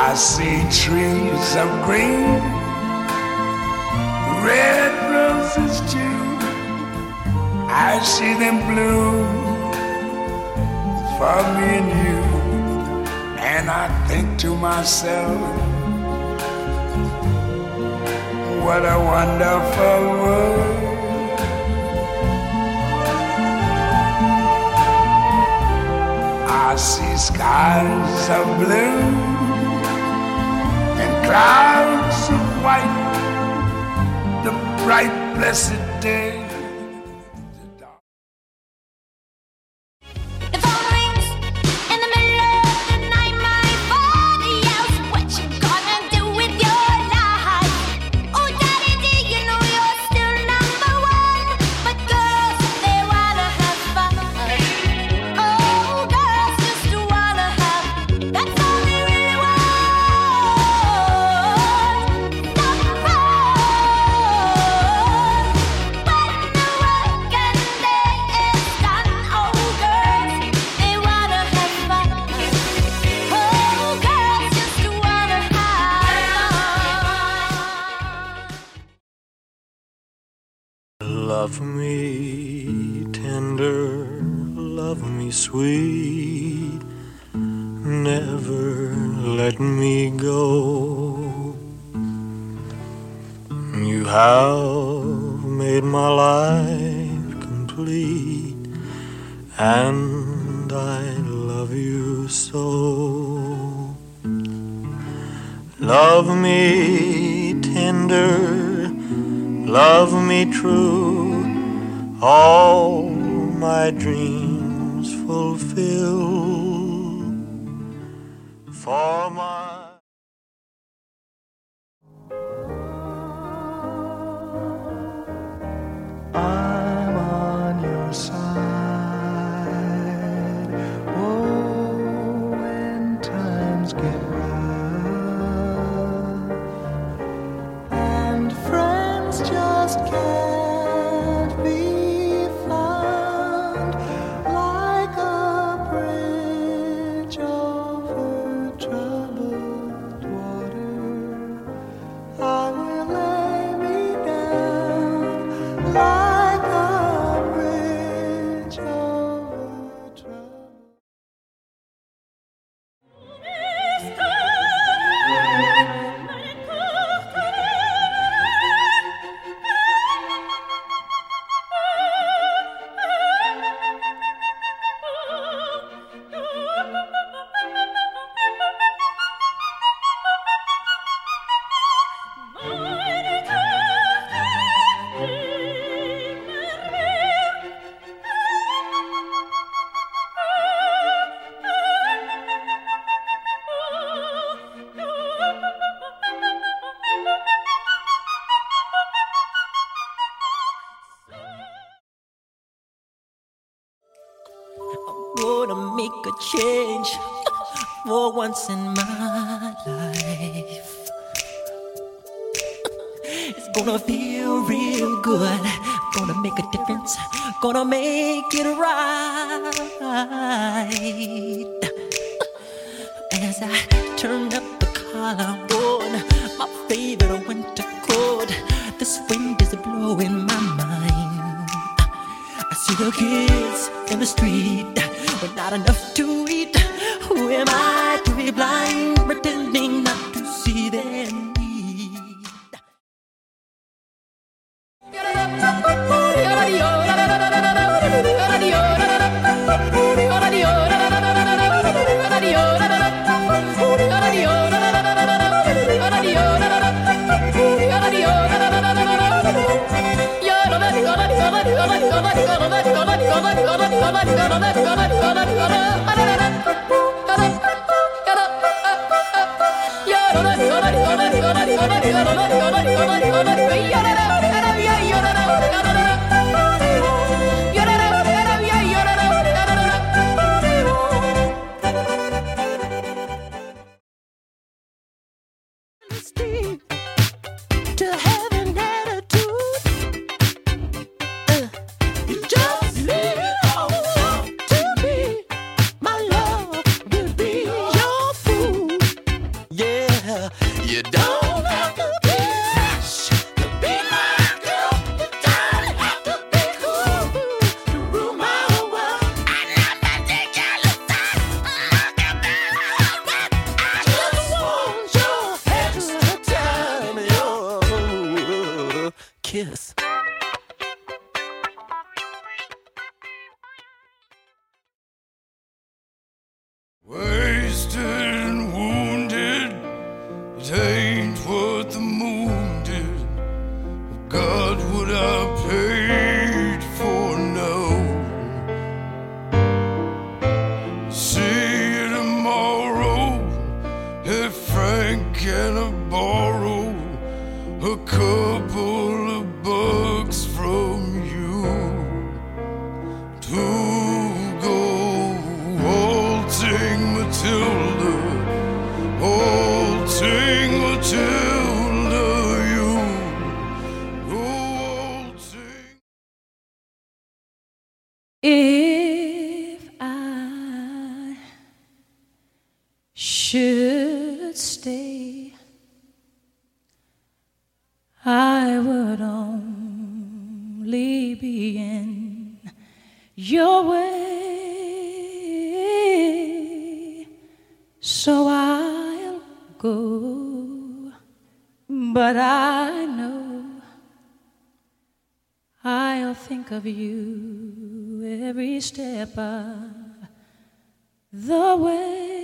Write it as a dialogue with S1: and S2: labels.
S1: I see trees of green, red roses too. I see them bloom for me and you. And I think to myself, what a wonderful world. I see skies of blue and clouds of white, the bright blessed day.
S2: Love me tender, love me sweet, never let me go. You have made my life complete, and I love you so. Love me tender, love me true, all my dreams fulfill. For my
S3: I'm on your side. Oh, when times get rough and friends just can't be found, like a bridge over troubled water, I will lay me down like a bridge over troubled.
S4: Gonna make a change for once in my life. It's gonna feel real good. Gonna make a difference. Gonna make it right. As I turn up the collar on my favorite winter coat, this wind is blowing my mind. I see the kids in the street with not enough to eat. Who am I to be blind, pretending not to see their need? To have an attitude, you just leave it all to me. My love will be your food. Yeah. You don't have to be rich to be my girl. You don't have to be cool to rule my whole world. I never think you're the type like a man with. I just want your extra time, your kiss.
S1: Wasted and wounded, it ain't what the moon did. God, what I paid for now. See you tomorrow. If Frank can I borrow a couple of bucks from you to go waltzing Matilda, waltzing Matilda, you go waltzing.
S5: If I should stay, I would only be in your way, so I'll go, but I know I'll think of you every step of the way.